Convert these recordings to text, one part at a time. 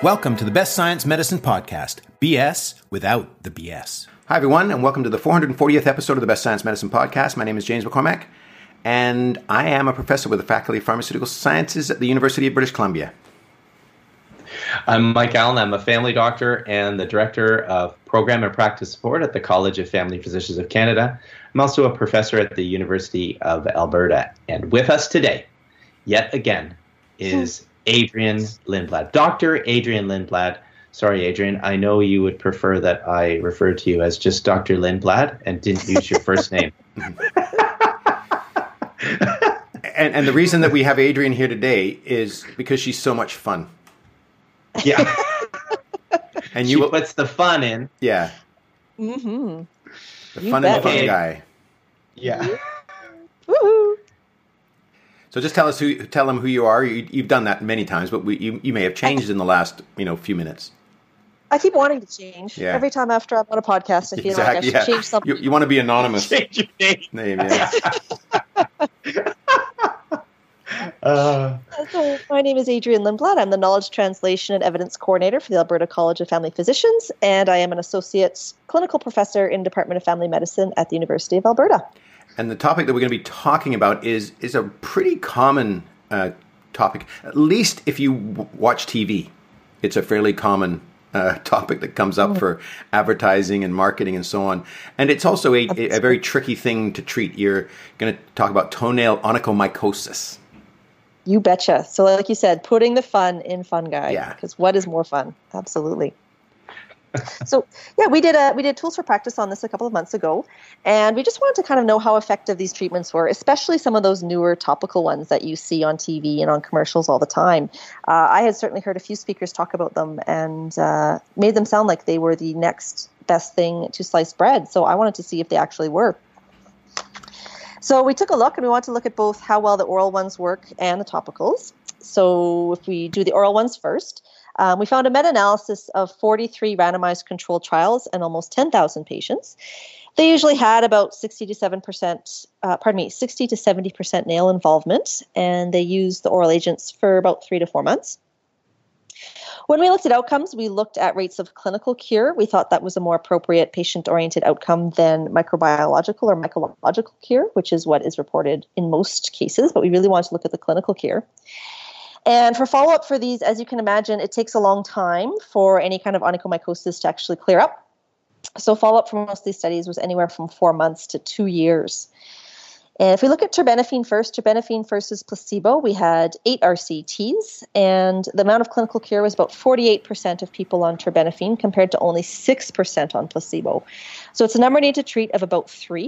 Welcome to the Best Science Medicine Podcast, BS without the BS. Hi, everyone, and welcome to the 440th episode of the Best Science Medicine Podcast. My name is James McCormack, and I am a professor with the Faculty of Pharmaceutical Sciences at the University of British Columbia. I'm Mike Allen. I'm a family doctor and the Director of Program and Practice Support at the College of Family Physicians of Canada. I'm also a professor at the University of Alberta. And with us today, yet again, is Adrienne Lindblad. Dr. Adrienne Lindblad. Sorry, Adrienne, I know you would prefer that I refer to you as just Dr. Lindblad and didn't use your first name. And the reason that we have Adrienne here today is because she's so much fun. Yeah. And she puts the fun in. Yeah. Mm-hmm. The fun and fun guy. Yeah. Woohoo! So just tell them who you are. You've done that many times, but you may have changed in the last few minutes. I keep wanting to change. Yeah. Every time after I'm on a podcast, I feel like I should change something. You want to be anonymous. Change your name. Yeah. So my name is Adrienne Lindblad. I'm the Knowledge Translation and Evidence Coordinator for the Alberta College of Family Physicians, and I am an Associate Clinical Professor in Department of Family Medicine at the University of Alberta. And the topic that we're going to be talking about is a pretty common topic. At least if you watch TV, it's a fairly common topic that comes up for advertising and marketing and so on. And it's also a very tricky thing to treat. You're going to talk about toenail onychomycosis. You betcha. So like you said, putting the fun in fun guy. Yeah. Because what is more fun? Absolutely. So yeah, we did Tools for Practice on this a couple of months ago, and we just wanted to kind of know how effective these treatments were, especially some of those newer topical ones that you see on TV and on commercials all the time. I had certainly heard a few speakers talk about them and made them sound like they were the next best thing to sliced bread. So I wanted to see if they actually were. So we took a look, and we wanted to look at both how well the oral ones work and the topicals. So if we do the oral ones first, we found a meta-analysis of 43 randomized controlled trials and almost 10,000 patients. They usually had about 60 to 70% nail involvement, and they used the oral agents for about 3 to 4 months. When we looked at outcomes, we looked at rates of clinical cure. We thought that was a more appropriate patient-oriented outcome than microbiological or mycological cure, which is what is reported in most cases, but we really wanted to look at the clinical cure. And for follow-up for these, as you can imagine, it takes a long time for any kind of onychomycosis to actually clear up. So follow-up for most of these studies was anywhere from 4 months to 2 years. And if we look at terbinafine versus placebo, we had 8 RCTs, and the amount of clinical cure was about 48% of people on terbinafine compared to only 6% on placebo. So it's a number needed to treat of about 3.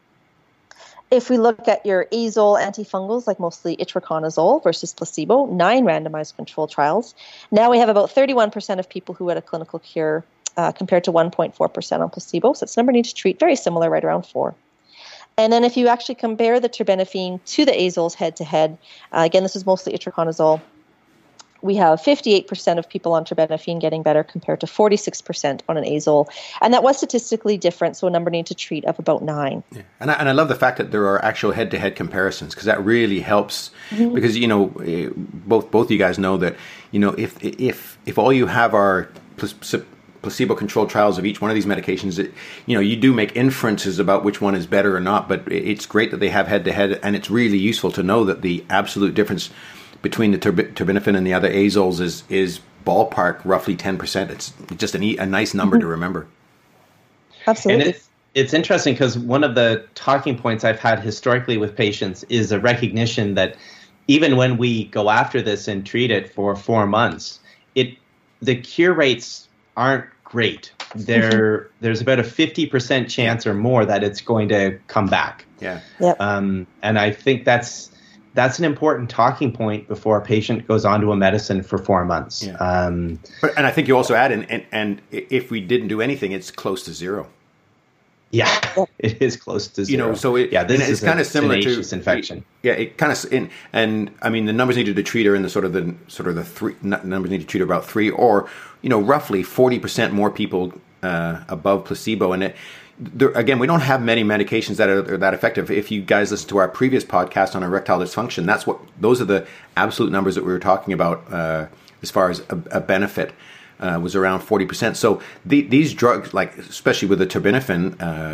If we look at your azole antifungals, like mostly itraconazole versus placebo, 9 randomized controlled trials. Now we have about 31% of people who had a clinical cure compared to 1.4% on placebo. So it's a number needed to treat, very similar, right around 4. And then if you actually compare the terbinafine to the azoles head-to-head, again, this is mostly itraconazole, we have 58% of people on terbinafine getting better compared to 46% on an azole. And that was statistically different, so a number needed to treat of about 9. Yeah. And I love the fact that there are actual head-to-head comparisons, because that really helps. Mm-hmm. Because, both you guys know that, if all you have are placebo-controlled trials of each one of these medications, you do make inferences about which one is better or not, but it's great that they have head-to-head, and it's really useful to know that the absolute difference between the terbinafine and the other azoles is ballpark roughly 10%. It's just a nice number to remember. Absolutely. And it's interesting because one of the talking points I've had historically with patients is a recognition that even when we go after this and treat it for 4 months, the cure rates aren't great. There's about a 50% chance or more that it's going to come back. Yeah. Yep. And I think that's an important talking point before a patient goes on to a medicine for 4 months. Yeah. And I think you also add, and if we didn't do anything, it's close to 0. Yeah, it is close to 0. So this is kind of similar to infection. Yeah, it kind of, and I mean the numbers needed to treat are in the sort of the 3 numbers needed to treat are about 3, or roughly 40% more people above placebo, and again, we don't have many medications that are that effective. If you guys listen to our previous podcast on erectile dysfunction, those are the absolute numbers that we were talking about as far as a benefit. Was around 40%. So these drugs, like especially with the terbinafine,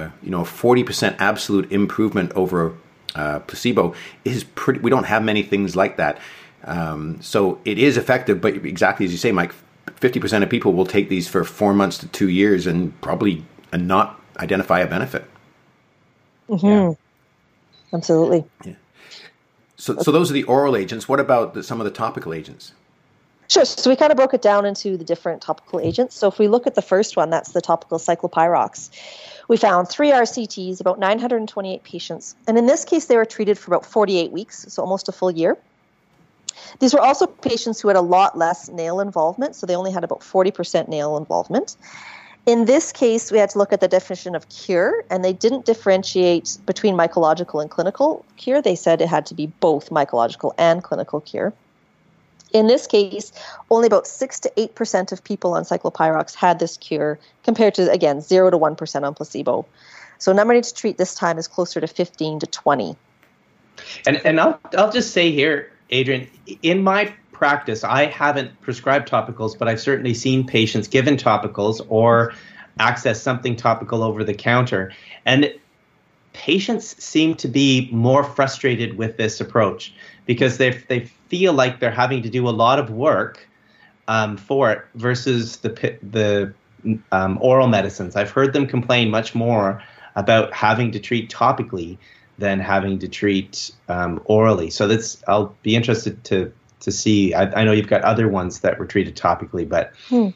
40% absolute improvement over placebo is pretty. We don't have many things like that. So it is effective, but exactly as you say, Mike, 50% of people will take these for 4 months to 2 years and probably not identify a benefit. Mm-hmm. Yeah. Absolutely. Yeah. So those are the oral agents. What about some of the topical agents? Sure. So we kind of broke it down into the different topical agents. So if we look at the first one, that's the topical cyclopyrox. We found 3 RCTs, about 928 patients. And in this case, they were treated for about 48 weeks, so almost a full year. These were also patients who had a lot less nail involvement, so they only had about 40% nail involvement. In this case, we had to look at the definition of cure, and they didn't differentiate between mycological and clinical cure. They said it had to be both mycological and clinical cure. In this case, only about 6 to 8% of people on cyclopyrox had this cure, compared to, again, 0 to 1% on placebo. So number needed to treat this time is closer to 15 to 20. And I'll just say here, Adrian, in my practice, I haven't prescribed topicals, but I've certainly seen patients given topicals or access something topical over the counter. And patients seem to be more frustrated with this approach because they feel like they're having to do a lot of work for it versus the oral medicines. I've heard them complain much more about having to treat topically than having to treat orally. So I'll be interested to see. I know you've got other ones that were treated topically, but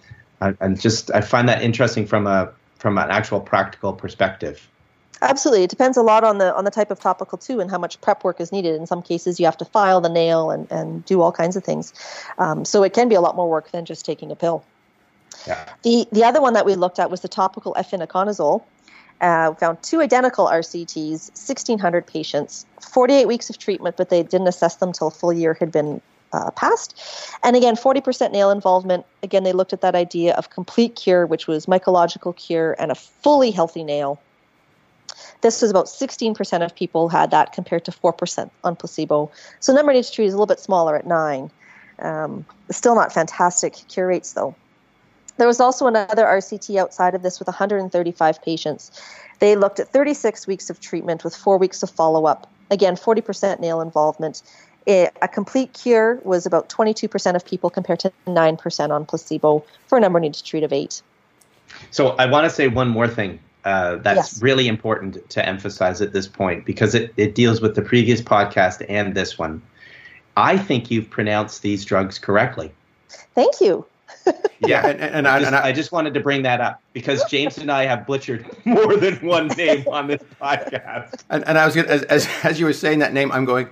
I find that interesting from an actual practical perspective. Absolutely. It depends a lot on the type of topical too and how much prep work is needed. In some cases, you have to file the nail and do all kinds of things. So it can be a lot more work than just taking a pill. Yeah. The other one that we looked at was the topical efinaconazole. We found 2 identical RCTs, 1,600 patients, 48 weeks of treatment, but they didn't assess them until a full year had been passed. And again, 40% nail involvement. Again, they looked at that idea of complete cure, which was mycological cure and a fully healthy nail. This was about 16% of people had that compared to 4% on placebo. So number needed to treat is a little bit smaller at 9. Still not fantastic cure rates though. There was also another RCT outside of this with 135 patients. They looked at 36 weeks of treatment with 4 weeks of follow-up. Again, 40% nail involvement. A complete cure was about 22% of people compared to 9% on placebo for a number needed to treat of 8. So I want to say one more thing. That's really important to emphasize at this point because it deals with the previous podcast and this one. I think you've pronounced these drugs correctly. Thank you. Yeah, and I just wanted to bring that up because James and I have butchered more than one name on this podcast. And I was gonna, as you were saying that name, I'm going,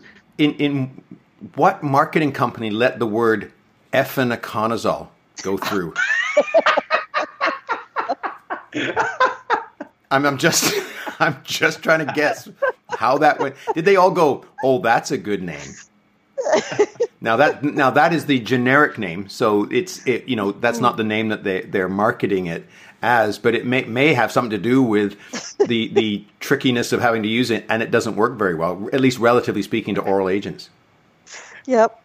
in what marketing company let the word efinaconazole go through? I'm just trying to guess how that went. Did they all go, "Oh, that's a good name"? Now that is the generic name, so that's not the name that they're marketing it as, but it may have something to do with the trickiness of having to use it, and it doesn't work very well, at least relatively speaking to oral agents. Yep.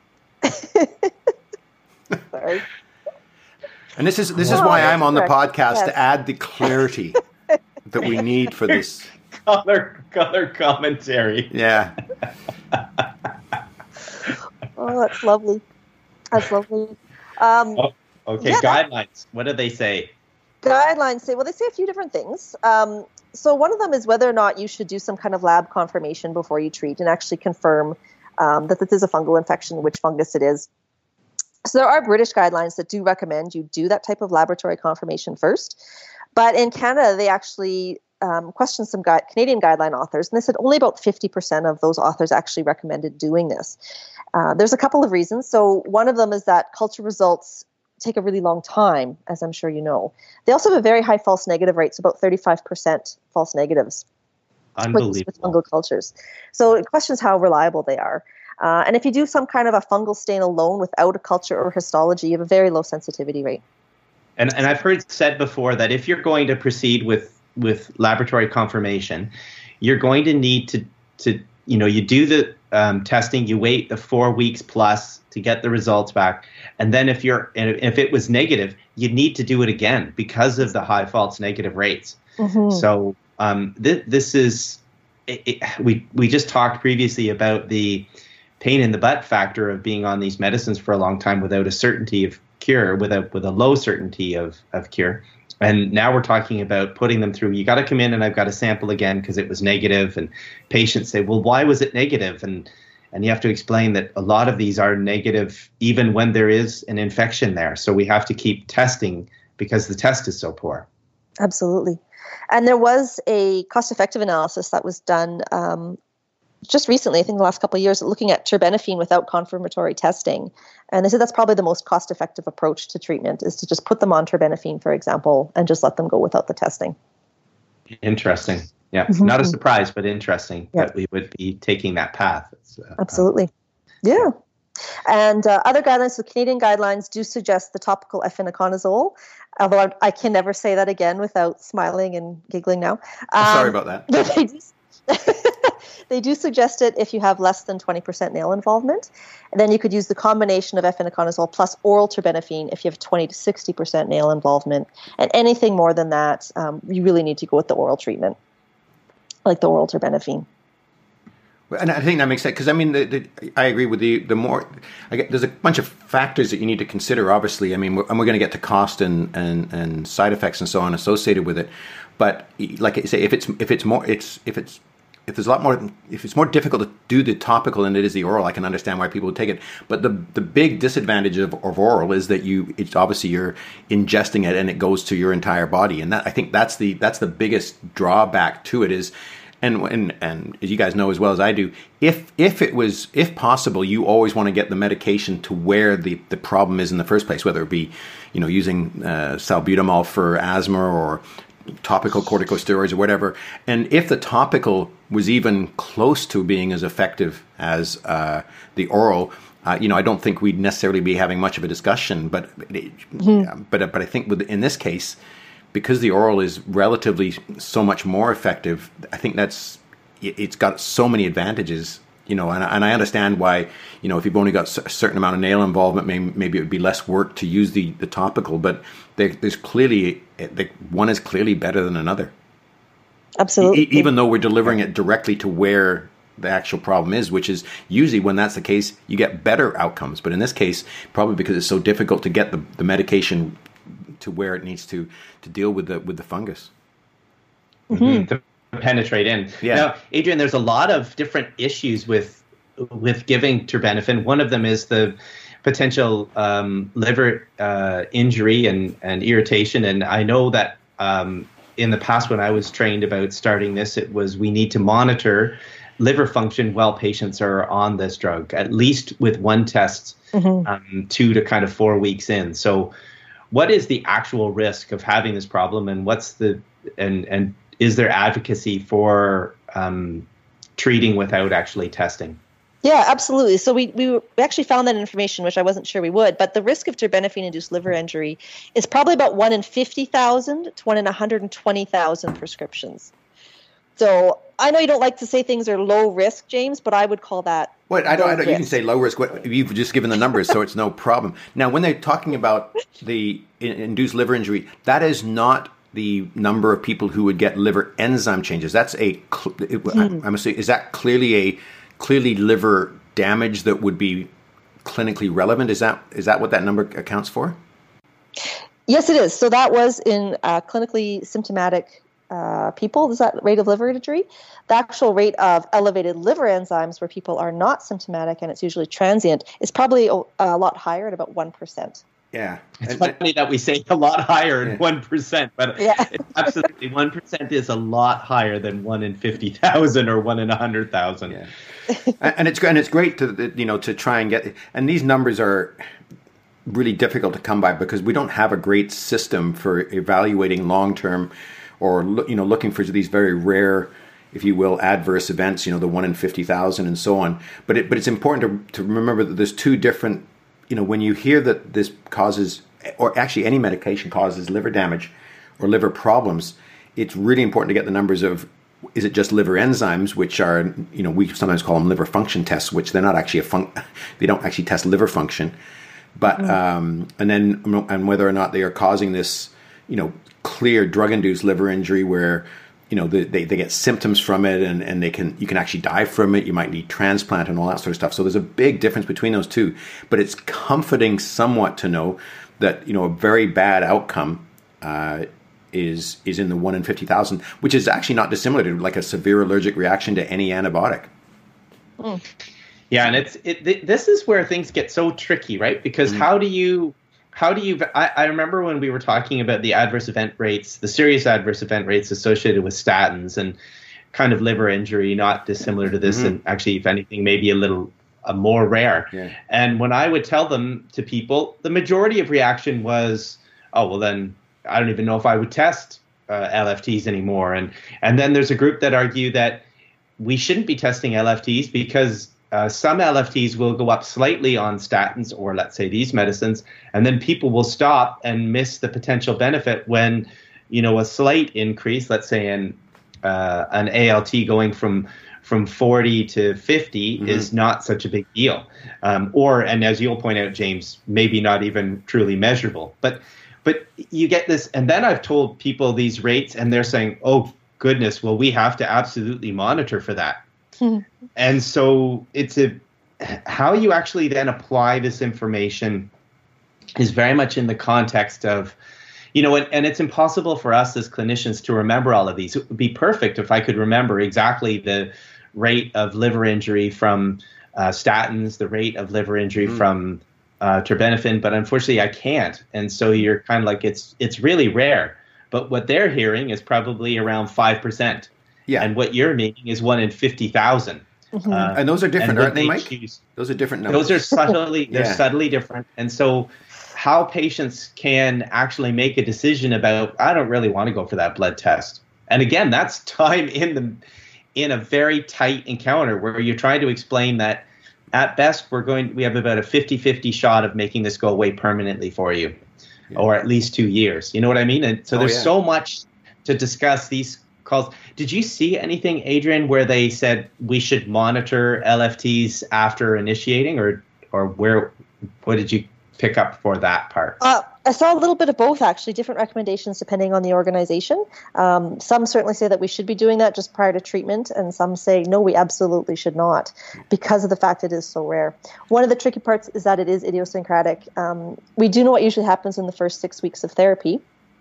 Sorry. And this is why I'm on the podcast, to add the clarity that we need for this color commentary. Yeah. Oh, that's lovely. That's lovely. Okay, yeah, guidelines. What do they say? Guidelines say, well, they say a few different things. So one of them is whether or not you should do some kind of lab confirmation before you treat and actually confirm that this is a fungal infection, which fungus it is. So there are British guidelines that do recommend you do that type of laboratory confirmation first. But in Canada, they actually questioned some Canadian guideline authors, and they said only about 50% of those authors actually recommended doing this. There's a couple of reasons. So one of them is that culture results take a really long time, as I'm sure you know. They also have a very high false negative rate, so about 35% false negatives. Unbelievable. With fungal cultures. So it questions how reliable they are. And if you do some kind of a fungal stain alone without a culture or histology, you have a very low sensitivity rate. And I've heard said before that if you're going to proceed with laboratory confirmation, you're going to need to you do the testing, you wait the 4 weeks plus to get the results back. And then if it was negative, you need to do it again because of the high false negative rates. So this is, we just talked previously about the pain in the butt factor of being on these medicines for a long time without a certainty of cure, with a low certainty of cure. And now we're talking about putting them through, you got to come in and I've got to sample again because it was negative. And patients say, well, why was it negative? And you have to explain that a lot of these are negative even when there is an infection there. So we have to keep testing because the test is so poor. Absolutely. And there was a cost-effective analysis that was done just recently, I think the last couple of years, looking at terbinafine without confirmatory testing. And they said that's probably the most cost-effective approach to treatment, is to just put them on terbinafine, for example, and just let them go without the testing. Interesting. Yeah, not a surprise, but interesting that we would be taking that path. Absolutely. Yeah. And other guidelines, the Canadian guidelines do suggest the topical efinaconazole, although I can never say that again without smiling and giggling now. Sorry about that. They do suggest it if you have less than 20% nail involvement. And then you could use the combination of efinaconazole plus oral terbinafine if you have 20 to 60% nail involvement. And anything more than that, you really need to go with the oral treatment, like the oral terbinafine. And I think that makes sense because, I mean, I agree with the more there's a bunch of factors that you need to consider, obviously. I mean, we're going to get to cost and side effects and so on associated with it. But like I say, if it's more difficult to do the topical than it is the oral, I can understand why people would take it. But the big disadvantage of oral is that it's obviously you're ingesting it and it goes to your entire body, and that I think that's the biggest drawback to it is. And as you guys know as well as I do, if possible, you always want to get the medication to where the problem is in the first place, whether it be, using salbutamol for asthma or topical corticosteroids or whatever. And if the topical was even close to being as effective as the oral, I don't think we'd necessarily be having much of a discussion. But I think in this case, because the oral is relatively so much more effective, I think it's got so many advantages, and I understand why, if you've only got a certain amount of nail involvement, maybe it would be less work to use the topical, but there's clearly, one is clearly better than another. Absolutely. Even though we're delivering it directly to where the actual problem is, which is usually when that's the case, you get better outcomes. But in this case, probably because it's so difficult to get the medication to where it needs to deal with the fungus. To penetrate in. Yeah. Now, Adrian, there's a lot of different issues with giving terbinafine. One of them is the potential liver injury and irritation. And I know that in the past when I was trained about starting this, it was we need to monitor liver function while patients are on this drug, at least with one test 2 to kind of 4 weeks in. So what is the actual risk of having this problem, and and is there advocacy for treating without actually testing? Yeah, absolutely. So we actually found that information, which I wasn't sure we would, but the risk of terbinafine-induced liver injury is probably about 1 in 50,000 to 1 in 120,000 prescriptions. So I know you don't like to say things are low risk, James, but I would call that I don't. You can say low risk. You've just given the numbers, so it's no problem. Now, when they're talking about the induced liver injury, that is not the number of people who would get liver enzyme changes. That's I'm assuming, is that clearly liver damage that would be clinically relevant? Is that what that number accounts for? Yes, it is. So that was in clinically symptomatic people. Is that rate of liver injury? The actual rate of elevated liver enzymes where people are not symptomatic and it's usually transient is probably a lot higher at about 1%. Yeah. It's funny that we say a lot higher than 1%, but it's absolutely 1% is a lot higher than 1 in 50,000 or 1 in 100,000. Yeah. and it's great to try and get, and these numbers are really difficult to come by because we don't have a great system for evaluating long-term or looking for these very rare, if you will, adverse events, the 1 in 50,000 and so on. But it's important to remember that there's two different, when you hear that this causes, or actually any medication causes liver damage or liver problems, it's really important to get the numbers of is it just liver enzymes, which are, we sometimes call them liver function tests, which they're not actually they don't actually test liver function, but and whether or not they are causing this, clear drug-induced liver injury where, they get symptoms from it and you can actually die from it. You might need transplant and all that sort of stuff. So there's a big difference between those two, but it's comforting somewhat to know that, a very bad outcome is in the 1 in 50,000, which is actually not dissimilar to like a severe allergic reaction to any antibiotic. Mm. Yeah, and this is where things get so tricky, right? Because how do you? I remember when we were talking about the adverse event rates, the serious adverse event rates associated with statins and kind of liver injury, not dissimilar to this, and actually, if anything, maybe a little more rare. Yeah. And when I would tell them to people, the majority of reaction was, oh, well, then I don't even know if I would test LFTs anymore. And then there's a group that argue that we shouldn't be testing LFTs because some LFTs will go up slightly on statins or let's say these medicines, and then people will stop and miss the potential benefit when, a slight increase, let's say an ALT going from 40 to 50 is not such a big deal. And as you'll point out, James, maybe not even truly measurable. But you get this, and then I've told people these rates and they're saying, oh, goodness, well, we have to absolutely monitor for that. And so how you actually then apply this information is very much in the context of, and it's impossible for us as clinicians to remember all of these. It would be perfect if I could remember exactly the rate of liver injury from statins, the rate of liver injury from terbinafine, but unfortunately I can't. And so you're kind of like, it's really rare. But what they're hearing is probably around 5%. Yeah. And what you're meaning is 1 in 50,000. And those are different, aren't they, Mike? Those are different numbers. Those are subtly different. And so how patients can actually make a decision about, I don't really want to go for that blood test. And again, that's time in a very tight encounter where you're trying to explain that at best we have about a 50-50 shot of making this go away permanently for you, or at least 2 years. You know what I mean? And so there's so much to discuss these calls. Did you see anything, Adrian, where they said we should monitor LFTs after initiating, or what did you pick up for that part? I saw a little bit of both, actually, different recommendations depending on the organization. Some certainly say that we should be doing that just prior to treatment, and some say, no, we absolutely should not because of the fact it is so rare. One of the tricky parts is that it is idiosyncratic. We do know what usually happens in the first 6 weeks of therapy,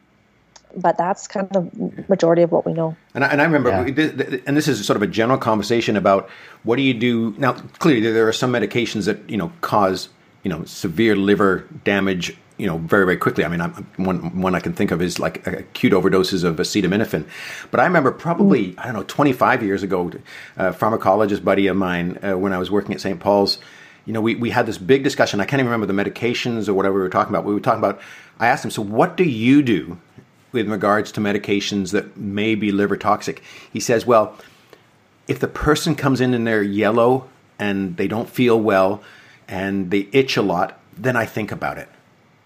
but that's kind of majority of what we know. And I remember, and this is sort of a general conversation about what do you do. Now, clearly there are some medications that, cause, severe liver damage, very, very quickly. I mean, one I can think of is like acute overdoses of acetaminophen. But I remember probably, 25 years ago, a pharmacologist buddy of mine, when I was working at St. Paul's, we had this big discussion. I can't even remember the medications or whatever we were talking about. We were talking about, I asked him, so what do you do with regards to medications that may be liver toxic? He says, well, if the person comes in and they're yellow and they don't feel well and they itch a lot, then I think about it.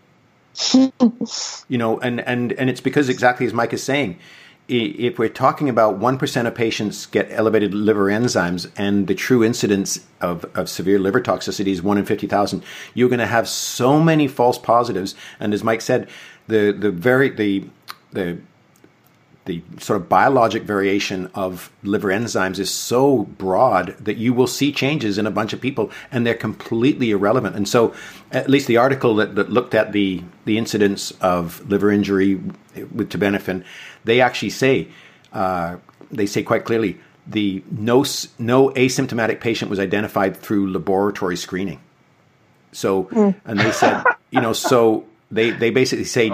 And it's because exactly as Mike is saying, if we're talking about 1% of patients get elevated liver enzymes and the true incidence of severe liver toxicity is 1 in 50,000, you're going to have so many false positives. And as Mike said, the sort of biologic variation of liver enzymes is so broad that you will see changes in a bunch of people and they're completely irrelevant. And so at least the article that looked at the incidence of liver injury with terbinafine, they actually say, quite clearly, no asymptomatic patient was identified through laboratory screening. So, and they said, so they basically say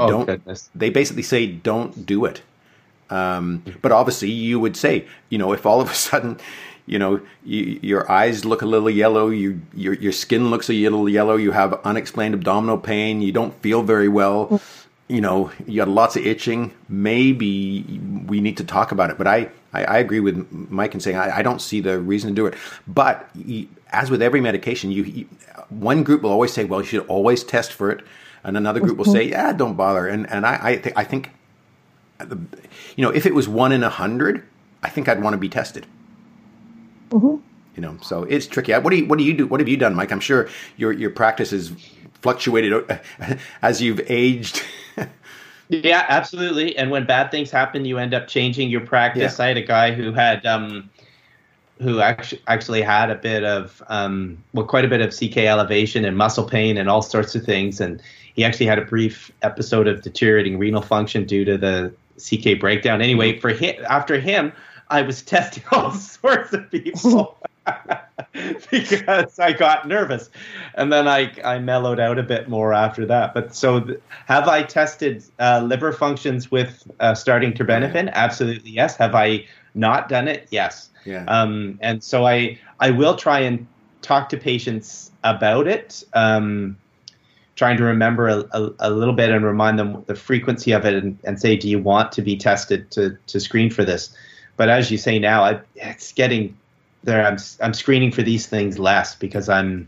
don't do it. But obviously you would say, if all of a sudden, your eyes look a little yellow, your skin looks a little yellow, you have unexplained abdominal pain, you don't feel very well, you got lots of itching, maybe we need to talk about it. But I agree with Mike in saying I don't see the reason to do it. But as with every medication, one group will always say, well, you should always test for it. And another group will say, yeah, don't bother. And I think, if it was 1 in 100, I think I'd want to be tested. Mm-hmm. You know, so it's tricky. What do you do? What have you done, Mike? I'm sure your practice has fluctuated as you've aged. Yeah, absolutely. And when bad things happen, you end up changing your practice. Yeah. I had a guy who had who actually had a bit of quite a bit of CK elevation and muscle pain and all sorts of things, and he actually had a brief episode of deteriorating renal function due to the CK breakdown. Anyway, for him, after him, I was testing all sorts of people because I got nervous, and then I mellowed out a bit more after that. But so, have I tested liver functions with starting terbinafine? Absolutely, yes. Have I not done it? Yes. Yeah. And so I will try and talk to patients about it, trying to remember a little bit and remind them the frequency of it, and say, do you want to be tested to screen for this? But as you say now, it's getting there. I'm screening for these things less because I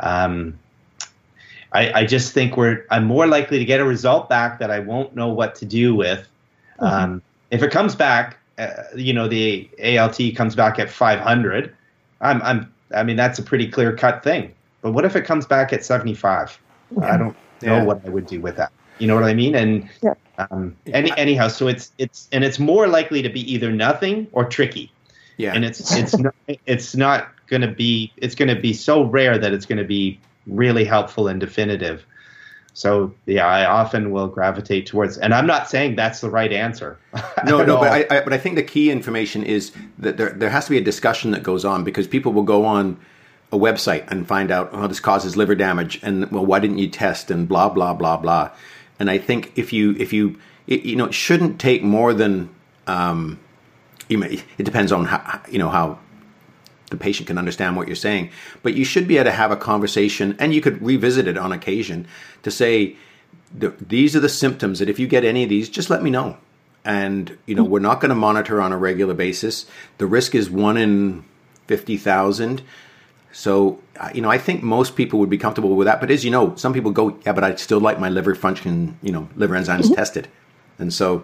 just think I'm more likely to get a result back that I won't know what to do with. Mm-hmm. If it comes back, the ALT comes back at 500. I mean, that's a pretty clear cut thing. But what if it comes back at 75? I don't know what I would do with that. You know what I mean? And anyhow, so it's more likely to be either nothing or tricky. Yeah. And it's not going to be. It's going to be so rare that it's going to be really helpful and definitive. So yeah, I often will gravitate towards, and I'm not saying that's the right answer. No, but I think the key information is that there has to be a discussion that goes on, because people will go on a website and find out, oh, this causes liver damage, and well, why didn't you test, and blah blah blah blah. And I think if you it shouldn't take more than it depends on how the patient can understand what you're saying, but you should be able to have a conversation, and you could revisit it on occasion to say, these are the symptoms that if you get any of these, just let me know. And, we're not going to monitor on a regular basis. The risk is 1 in 50,000. So, I think most people would be comfortable with that. But as you know, some people go, yeah, but I'd still like my liver function, liver enzymes tested. And so,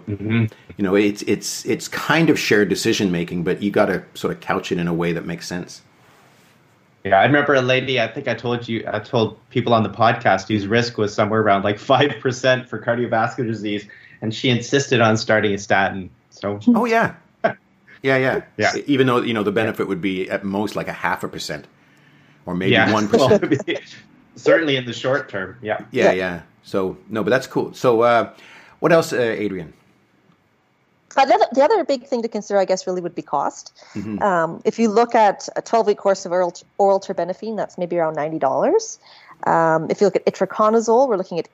it's kind of shared decision making, but you got to sort of couch it in a way that makes sense. Yeah, I remember a lady, I think I told people on the podcast, whose risk was somewhere around like 5% for cardiovascular disease, and she insisted on starting a statin. So, oh yeah, yeah. Even though the benefit would be at most like 0.5%, or maybe 1%. Certainly in the short term. Yeah. So no, but that's cool. So. What else, Adrienne? The other big thing to consider, I guess, really would be cost. Mm-hmm. If you look at a 12-week course of oral terbinafine, that's maybe around $90. If you look at itraconazole, we're looking at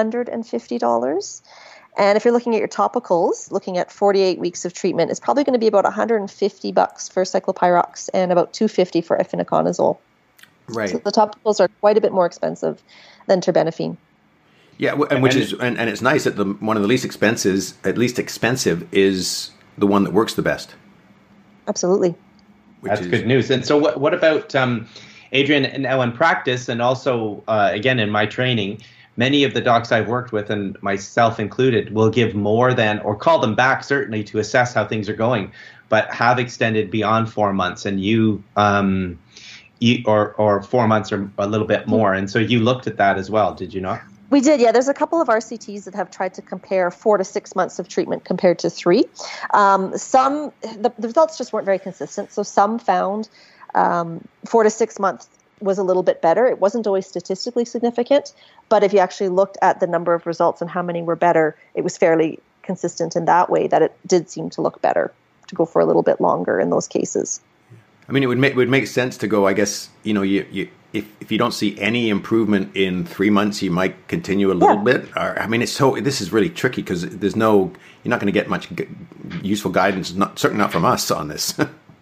$850. And if you're looking at your topicals, looking at 48 weeks of treatment, it's probably going to be about $150 for cyclopyrox and about $250 for efinaconazole. Right. So the topicals are quite a bit more expensive than terbinafine. Yeah, and it's nice that one of the least expensive is the one that works the best. Absolutely. That's good news. And so what about, Adrienne, now in practice, and also, again, in my training, many of the docs I've worked with, and myself included, will give more than, or call them back certainly to assess how things are going, but have extended beyond 4 months, and or 4 months or a little bit more. And so you looked at that as well, did you not? We did, yeah. There's a couple of RCTs that have tried to compare 4 to 6 months of treatment compared to 3. The results just weren't very consistent. So some found 4 to 6 months was a little bit better. It wasn't always statistically significant, but if you actually looked at the number of results and how many were better, it was fairly consistent in that way, that it did seem to look better to go for a little bit longer in those cases. I mean, it would make sense to go, I guess, if you don't see any improvement in 3 months, you might continue a little bit. Or, I mean, this is really tricky, because you're not going to get much useful guidance, certainly not from us on this.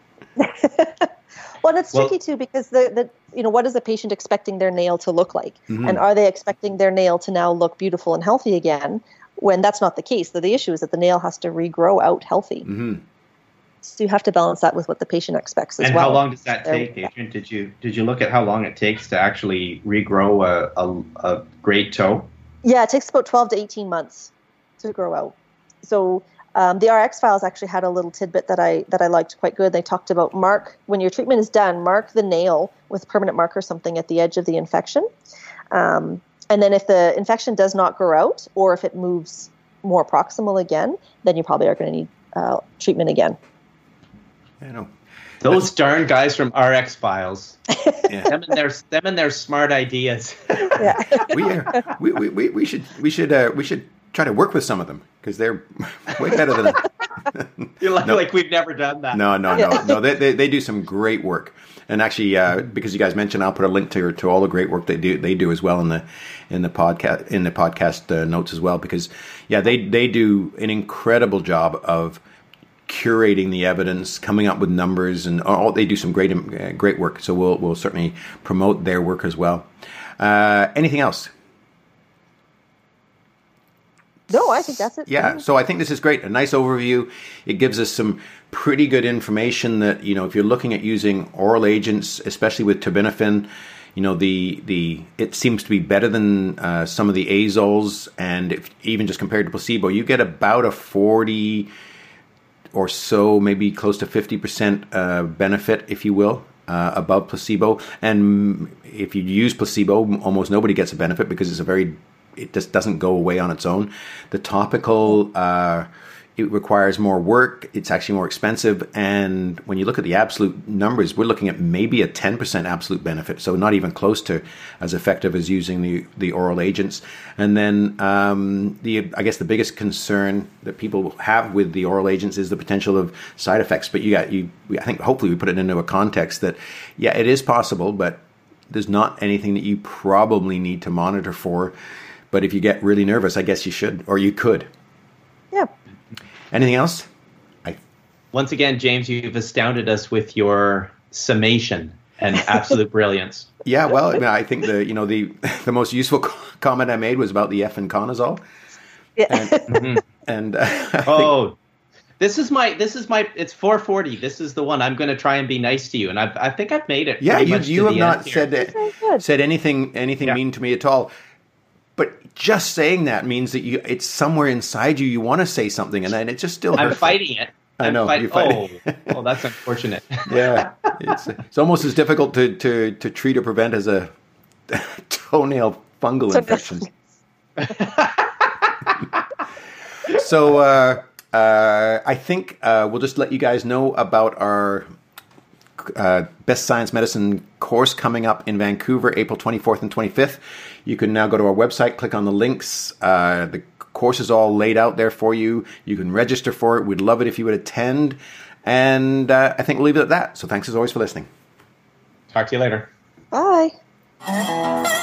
Well, it's tricky too, because what is the patient expecting their nail to look like? Mm-hmm. And are they expecting their nail to now look beautiful and healthy again, when that's not the case? The issue is that the nail has to regrow out healthy. Mm-hmm. So you have to balance that with what the patient expects as well. And how long does that take, Adrienne? Did you look at how long it takes to actually regrow a great toe? Yeah, it takes about 12 to 18 months to grow out. So The RX files actually had a little tidbit that I liked quite good. They talked about when your treatment is done, mark the nail with permanent marker or something at the edge of the infection. And then if the infection does not grow out, or if it moves more proximal again, then you probably are going to need treatment again. I know. Those darn guys from RX Files. Yeah. Them and their smart ideas. Yeah. We should try to work with some of them, because they're way better than You're like we've never done that. No. They do some great work. And actually, because you guys mentioned, I'll put a link to all the great work they do as well in the podcast notes as well, because they do an incredible job of curating the evidence, coming up with numbers, and they do some great work. So we'll certainly promote their work as well. Anything else? No, I think that's it. Yeah, so I think this is great. A nice overview. It gives us some pretty good information that, if you're looking at using oral agents, especially with terbinafine, it seems to be better than some of the azoles, and even just compared to placebo, you get about a 40 or so, maybe close to 50% benefit, if you will, above placebo. And if you use placebo, almost nobody gets a benefit, because it just doesn't go away on its own. The topical, it requires more work. It's actually more expensive. And when you look at the absolute numbers, we're looking at maybe a 10% absolute benefit. So not even close to as effective as using the oral agents. And then I guess the biggest concern that people have with the oral agents is the potential of side effects. But I think hopefully we put it into a context that, it is possible, but there's not anything that you probably need to monitor for. But if you get really nervous, I guess you should, or you could. Yeah. Anything else? Once again, James, you've astounded us with your summation and absolute brilliance. Yeah, well, I think the most useful comment I made was about the efinaconazole. Yeah. And this is my. It's 440. This is the one. I'm going to try and be nice to you, and I think I've made it. Yeah, you have not said anything mean to me at all. But just saying that means that it's somewhere inside you. You want to say something, and then it just still hurts. I'm fighting it. I know. You're fighting. Oh, that's unfortunate. Yeah, it's almost as difficult to treat or prevent as a toenail fungal infection. So I think we'll just let you guys know about our Best Science Medicine course coming up in Vancouver, April 24th and 25th. You can now go to our website, click on the links. The course is all laid out there for you. You can register for it. We'd love it if you would attend. And I think we'll leave it at that. So thanks as always for listening. Talk to you later. Bye.